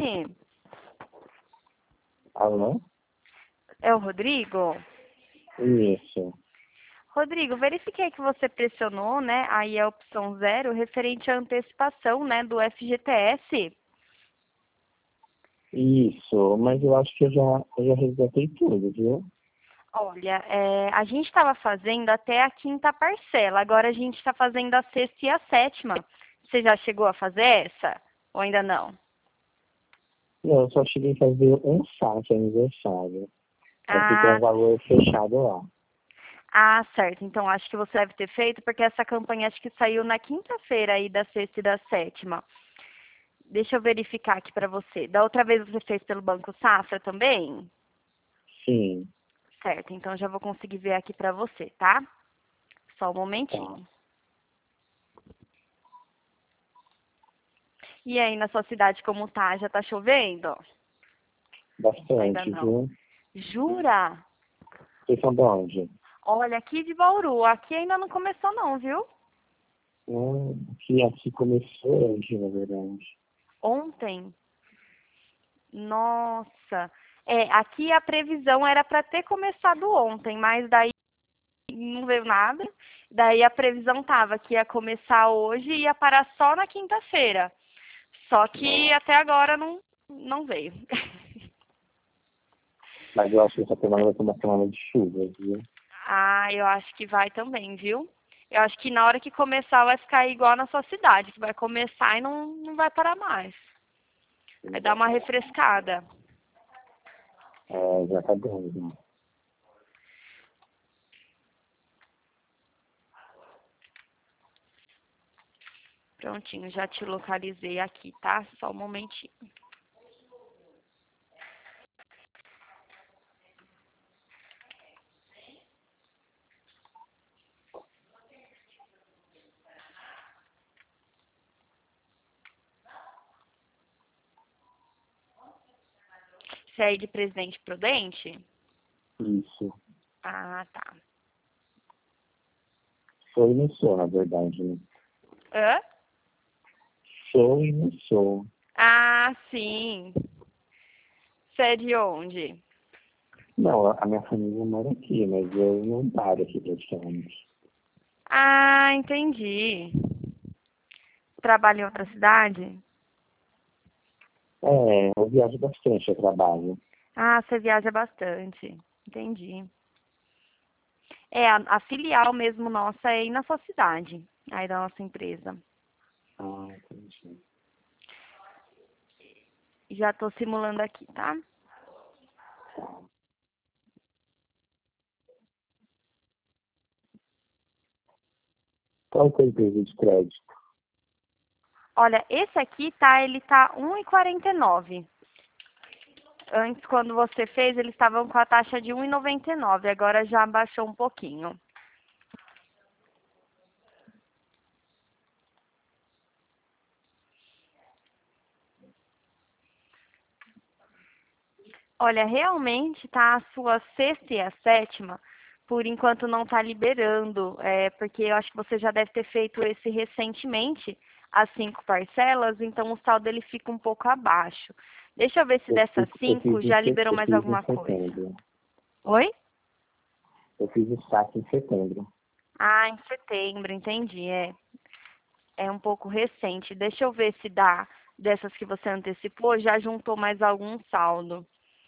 telefone? Alô? É o Rodrigo? Isso. Rodrigo, verifiquei que você pressionou, né, aí a opção 0, referente à antecipação, né, do FGTS. Isso, mas eu acho que eu já resgatei tudo, viu? Olha, a gente estava fazendo até a 5ª parcela, agora a gente está fazendo a 6ª e a 7ª. Você já chegou a fazer essa? Ou ainda não? Não, eu só cheguei a fazer um saque aniversário. Aí ficou um Ah, valor fechado lá. certo. Então acho que você deve ter feito, porque essa campanha acho que saiu na quinta-feira aí da 6ª e da 7ª. Deixa eu verificar aqui para você. Da outra vez você fez pelo Banco Safra também? Sim, Certo, então já vou conseguir ver aqui para você, tá? Só um tá. momentinho. E aí, na sua cidade, como tá? Já tá chovendo? Ainda Bastante, não. viu? Jura? Vocês são de onde? Olha, aqui de Bauru. Aqui ainda não começou não, viu? Que aqui começou hoje, na verdade. Ontem. Nossa. Aqui a previsão era para ter começado ontem, mas daí não veio nada. Daí a previsão tava que ia começar hoje e ia parar só na quinta-feira. Só que Nossa. até agora não veio. Mas eu acho que essa semana vai ser uma semana de chuva, viu? Eu acho que vai também, viu? Eu acho que na hora que começar vai ficar igual na sua cidade, que vai começar e não vai parar mais. Vai dar uma refrescada. É, já tá bom, né? Prontinho, já te localizei aqui, tá? Só um momentinho. Você é aí de Presidente Prudente? Isso. Ah, tá. Sou e não sou, na verdade, né? Hã? Sou e não sou. Ah, sim. Você é de onde? Não, a minha família mora aqui, mas eu não paro aqui praticamente. Ah, entendi. Trabalha em outra cidade? É, eu viajo bastante a trabalho. Ah, você viaja bastante. Entendi. A filial mesmo nossa é aí na sua cidade, aí da nossa empresa. Ah, entendi. Já estou simulando aqui, tá? Qual que é a empresa de crédito? Olha, esse aqui ele tá 1,49. Antes, quando você fez, eles estavam com a taxa de 1,99. Agora já baixou um pouquinho. Olha, realmente tá a sua 6ª e a 7ª, por enquanto não está liberando, porque eu acho que você já deve ter feito esse recentemente, as 5 parcelas, então o saldo ele fica um pouco abaixo. Deixa eu ver se dessas Eu 5 fiz, já liberou eu mais fiz em alguma coisa. setembro. Oi? Eu fiz o saque em setembro. Ah, em setembro, entendi. É um pouco recente. Deixa eu ver se dessas que você antecipou, já juntou mais algum saldo.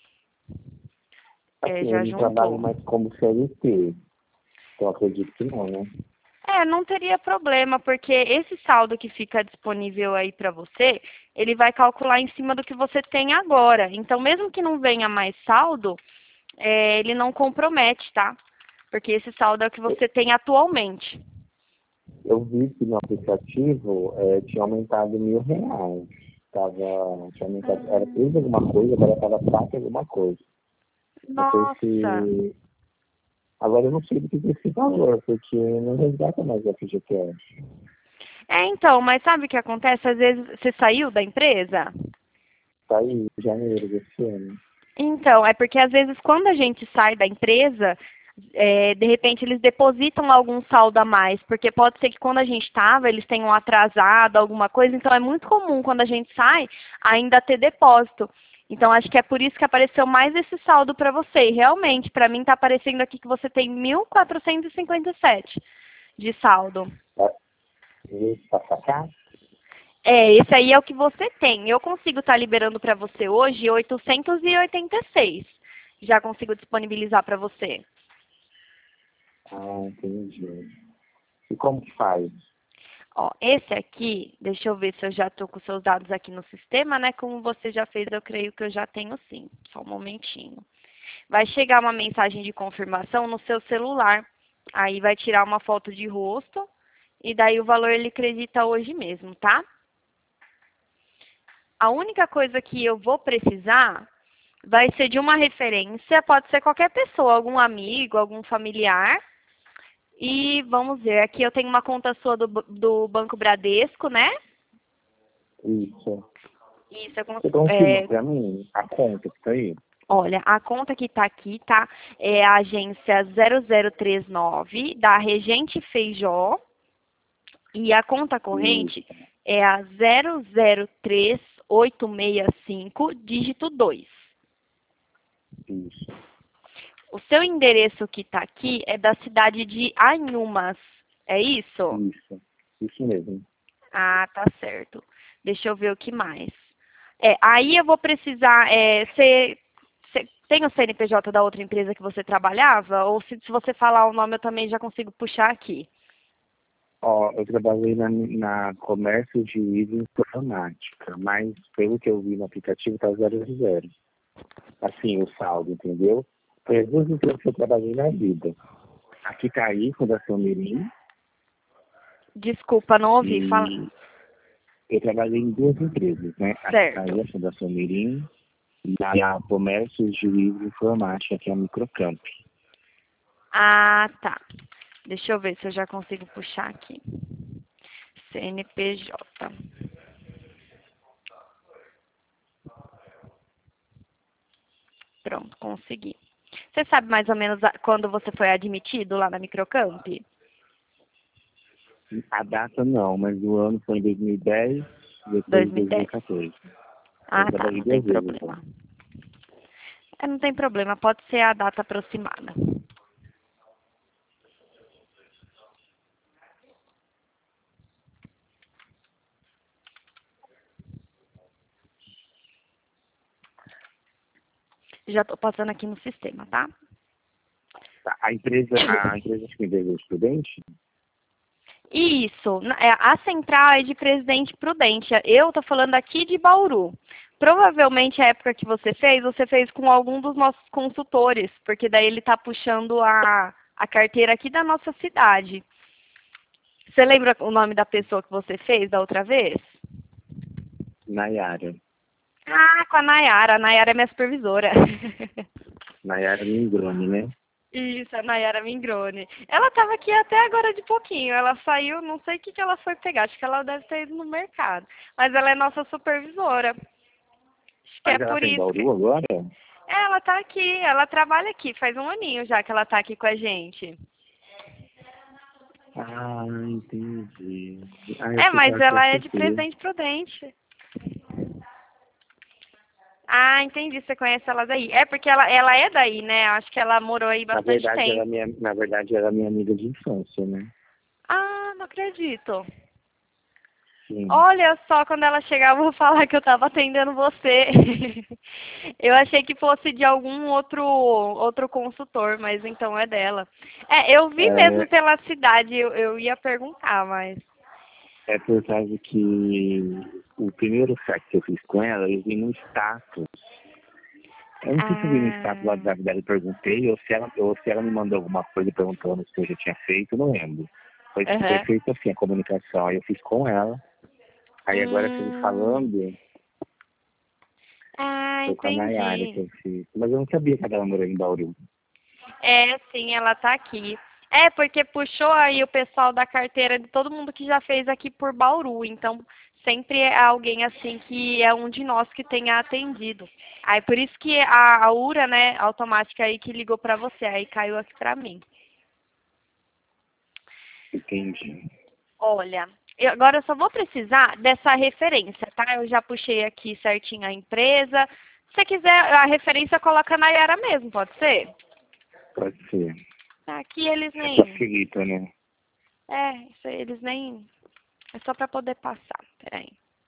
Assim, eu Já não trabalho juntou. mais como CLT. Então, eu acredito que não, né? Não teria problema, porque esse saldo que fica disponível aí para você, ele vai calcular em cima do que você tem agora. Então, mesmo que não venha mais saldo, ele não compromete, tá? Porque esse saldo é o que você tem atualmente. Eu vi que no aplicativo tinha aumentado R$ 1.000. Tinha aumentado, era 3 alguma coisa, agora estava 4 alguma coisa. Não sei Nossa! se. Agora eu não sei do que é esse valor, porque não resgata mais o FGTS. Então, mas sabe o que acontece? Às vezes você saiu da empresa? Tá aí, em janeiro desse ano. Então, é porque às vezes quando a gente sai da empresa, De repente eles depositam algum saldo a mais, porque pode ser que quando a gente estava, eles tenham atrasado alguma coisa, então é muito comum quando a gente sai ainda ter depósito. Então acho que é por isso que apareceu mais esse saldo para você. E realmente, para mim está aparecendo aqui que você tem 1.457 de saldo. Para sacar? Esse aí é o que você tem. Eu consigo estar liberando para você hoje 886. Já consigo disponibilizar para você. Ah, entendi. E como que faz? Ó, esse aqui, deixa eu ver se eu já estou com seus dados aqui no sistema, né? Como você já fez, eu creio que eu já tenho sim. Só um momentinho. Vai chegar uma mensagem de confirmação no seu celular. Aí vai tirar uma foto de rosto. E daí o valor ele acredita hoje mesmo, tá? A única coisa que eu vou precisar vai ser de uma referência, pode ser qualquer pessoa, algum amigo, algum familiar. E vamos ver, aqui eu tenho uma conta sua do Banco Bradesco, né? Isso. Isso, Você confirma para mim a conta que tá aí? olha, a conta que está aqui, tá? É a agência 0039 da Regente Feijó. E a conta corrente é a 003865, dígito 2. Isso. O seu endereço que está aqui é da cidade de Anhumas, é isso? Isso mesmo. Ah, tá certo. Deixa eu ver o que mais. Aí eu vou precisar, você tem o CNPJ da outra empresa que você trabalhava? Ou se você falar o nome eu também já consigo puxar aqui. Ó, eu trabalhei na comércio de informática, mas pelo que eu vi no aplicativo tá 0. Assim, o saldo, entendeu? Foi as duas empresas que eu trabalhei na vida. Aqui tá aí, Fundação Mirim. Desculpa, não ouvi. E Fala. eu trabalhei em duas empresas, né? Aqui tá aí a Fundação Mirim e a Comércio de Informática, que é a Microcamp. Ah, tá. Deixa eu ver se eu já consigo puxar aqui. CNPJ. Pronto, consegui. Você sabe mais ou menos quando você foi admitido lá na Microcamp? A data não, mas o ano foi em 2010, depois em 2014. Ah, tá, não tem problema. Não tem problema, pode ser a data aproximada. Já estou passando aqui no sistema, tá? A empresa acho que é Estudante? Isso, a central é de Presidente Prudente. Eu estou falando aqui de Bauru. Provavelmente a época que você fez com algum dos nossos consultores, porque daí ele está puxando a carteira aqui da nossa cidade. Você lembra o nome da pessoa que você fez da outra vez? Nayara. Ah, com a Nayara. A Nayara é minha supervisora. Nayara Mingrone, né? Isso, a Nayara Mingrone. Ela estava aqui até agora de pouquinho. Ela saiu, não sei o que ela foi pegar. Acho que ela deve ter ido no mercado. Mas ela é nossa supervisora. Acho que Mas é ela por tá em isso Bauru que... agora? Ela tá aqui, ela trabalha aqui. Faz um aninho já que ela tá aqui com a gente. Ah, entendi. Mas ela é de Presidente Prudente. Ah, entendi. Você conhece ela daí. É porque ela é daí, né? Acho que ela morou aí bastante tempo. Na verdade, ela é minha amiga de infância, né? Ah, não acredito. Sim. Olha só, quando ela chegar, eu vou falar que eu estava atendendo você. Eu achei que fosse de algum outro consultor, mas então é dela. Eu vi mesmo pela cidade, eu ia perguntar, mas... É por causa que o primeiro site que eu fiz com ela, eu vi no status. Eu não sei se eu vi no status lá da vida e perguntei, ou se ela me mandou alguma coisa perguntando se eu já tinha feito, não lembro. Foi feito assim, a comunicação. Aí eu fiz com ela. Aí agora você me falando, foi com a Nayara que eu fiz. Mas eu não sabia que ela morou em Bauru. Sim, ela tá aqui. É, porque puxou aí o pessoal da carteira de todo mundo que já fez aqui por Bauru. Então, sempre é alguém assim que é um de nós que tenha atendido. Aí, por isso que a URA, né, automática aí que ligou pra você. Aí caiu aqui pra mim. Entendi. Olha, agora eu só vou precisar dessa referência, tá? Eu já puxei aqui certinho a empresa. Se você quiser a referência, coloca na Yara mesmo, pode ser? Pode ser. Aqui eles É nem... facilita, né? É, isso aí, eles nem... É só pra poder passar. Peraí.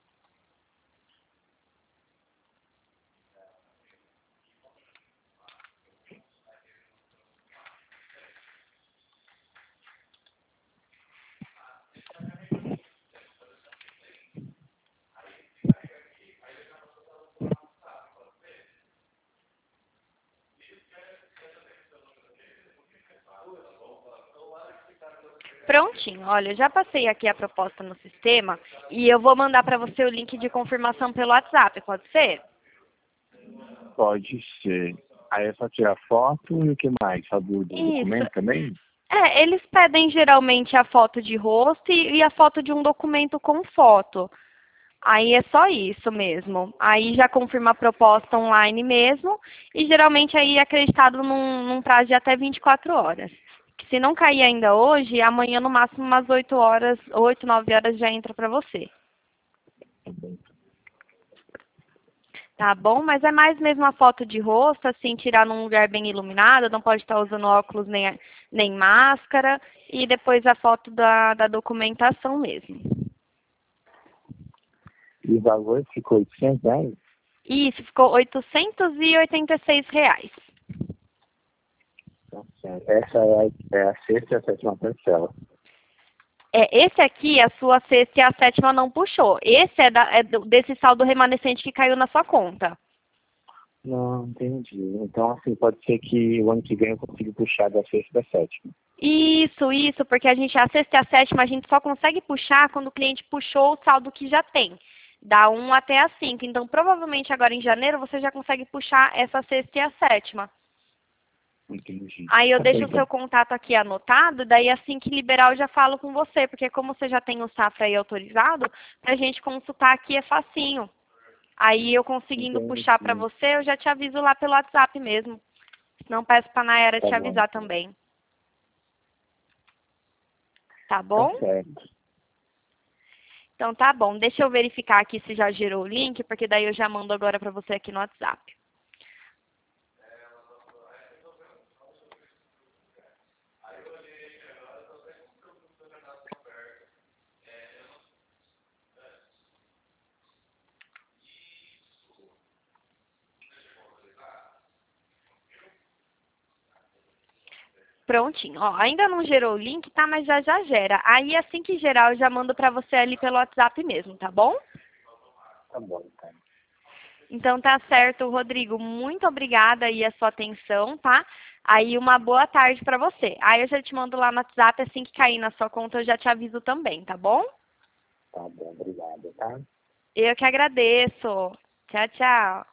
Prontinho, olha, eu já passei aqui a proposta no sistema e eu vou mandar para você o link de confirmação pelo WhatsApp, pode ser? Pode ser. Aí é só tirar foto e o que mais? Só do Isso. documento também? É, eles pedem geralmente a foto de rosto e a foto de um documento com foto. Aí é só isso mesmo. Aí já confirma a proposta online mesmo e geralmente aí é acreditado num prazo de até 24 horas. Se não cair ainda hoje, amanhã no máximo umas 8 horas, 8, 9 horas já entra para você. Tá bom. Tá bom? Mas é mais mesmo a foto de rosto, assim, tirar num lugar bem iluminado, não pode estar usando óculos nem máscara. E depois a foto da documentação mesmo. E o valor ficou R$ 800? Isso, ficou R$ 886. Tá certo. Essa é a sexta e a sétima parcela. É, esse aqui, a sua sexta e a sétima não puxou. Esse desse saldo remanescente que caiu na sua conta. Não, entendi. Então, assim, pode ser que o ano que vem eu consiga puxar da sexta e da sétima. Isso, porque a sexta e a sétima a gente só consegue puxar quando o cliente puxou o saldo que já tem. Da 1 até a 5. Então, provavelmente agora em janeiro você já consegue puxar essa sexta e a sétima. Entendi. Aí eu Tá bom, deixo o seu então. contato aqui anotado, daí assim que liberar eu já falo com você, porque como você já tem o Safra aí autorizado, pra gente consultar aqui é facinho. Aí eu conseguindo puxar pra Entendi. você, eu já te aviso lá pelo WhatsApp mesmo. Senão peço pra Nayara Tá te bom, avisar então. também. Tá Tá bom? certo. Então tá bom. Deixa eu verificar aqui se já gerou o link, porque daí eu já mando agora pra você aqui no WhatsApp. Prontinho. Ó, ainda não gerou o link, tá? Mas já gera. Aí assim que gerar, eu já mando pra você ali pelo WhatsApp mesmo, tá bom? Tá bom, então. Então tá certo, Rodrigo. Muito obrigada aí a sua atenção, tá? Aí uma boa tarde pra você. Aí eu já te mando lá no WhatsApp, assim que cair na sua conta, eu já te aviso também, tá bom? Tá bom, obrigado, tá? Eu que agradeço. Tchau, tchau.